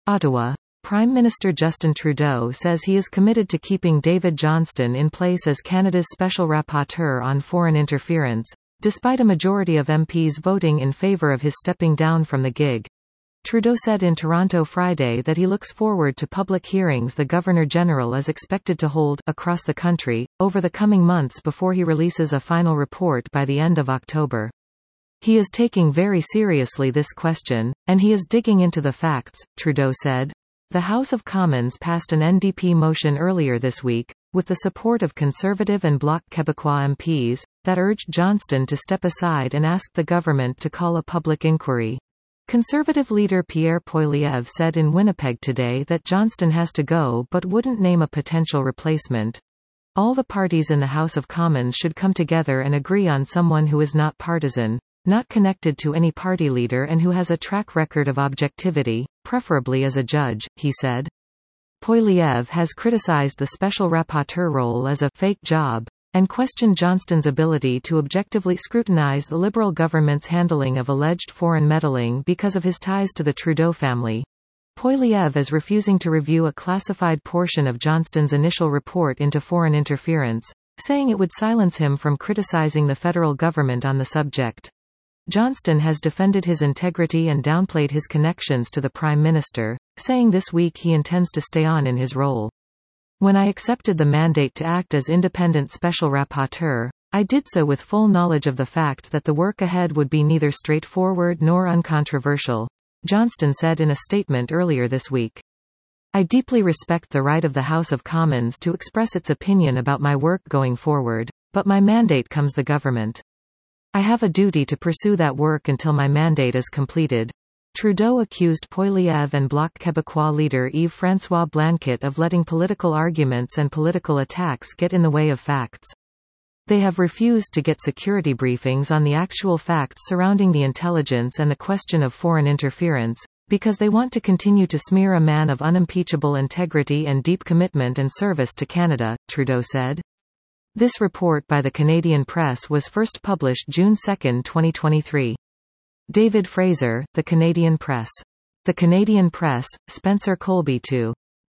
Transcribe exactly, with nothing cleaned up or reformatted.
Ottawa. Prime Minister Justin Trudeau says he is committed to keeping David Johnston in place as Canada's Special Rapporteur on Foreign Interference, despite a majority of M Ps voting in favour of his stepping down from the gig. Trudeau said in Toronto Friday that he looks forward to public hearings the Governor-General is expected to hold across the country over the coming months before he releases a final report by the end of October. He is taking very seriously this question, and he is digging into the facts, Trudeau said. The House of Commons passed an N D P motion earlier this week, with the support of Conservative and Bloc Québécois M Ps, that urged Johnston to step aside and asked the government to call a public inquiry. Conservative leader Pierre Poilievre said in Winnipeg today that Johnston has to go but wouldn't name a potential replacement. All the parties in the House of Commons should come together and agree on someone who is not partisan, not connected to any party leader and who has a track record of objectivity, preferably as a judge, he said. Poilievre has criticized the special rapporteur role as a fake job, and questioned Johnston's ability to objectively scrutinize the Liberal government's handling of alleged foreign meddling because of his ties to the Trudeau family. Poilievre is refusing to review a classified portion of Johnston's initial report into foreign interference, saying it would silence him from criticizing the federal government on the subject. Johnston has defended his integrity and downplayed his connections to the Prime Minister, saying this week he intends to stay on in his role. When I accepted the mandate to act as independent special rapporteur, I did so with full knowledge of the fact that the work ahead would be neither straightforward nor uncontroversial, Johnston said in a statement earlier this week. I deeply respect the right of the House of Commons to express its opinion about my work going forward, but my mandate comes the government. I have a duty to pursue that work until my mandate is completed. Trudeau accused Poilievre and Bloc Québécois leader Yves-François Blanquette of letting political arguments and political attacks get in the way of facts. They have refused to get security briefings on the actual facts surrounding the intelligence and the question of foreign interference, because they want to continue to smear a man of unimpeachable integrity and deep commitment and service to Canada, Trudeau said. This report by the Canadian Press was first published June second twenty twenty-three. David Fraser, The Canadian Press. The Canadian Press, Spencer Colby two.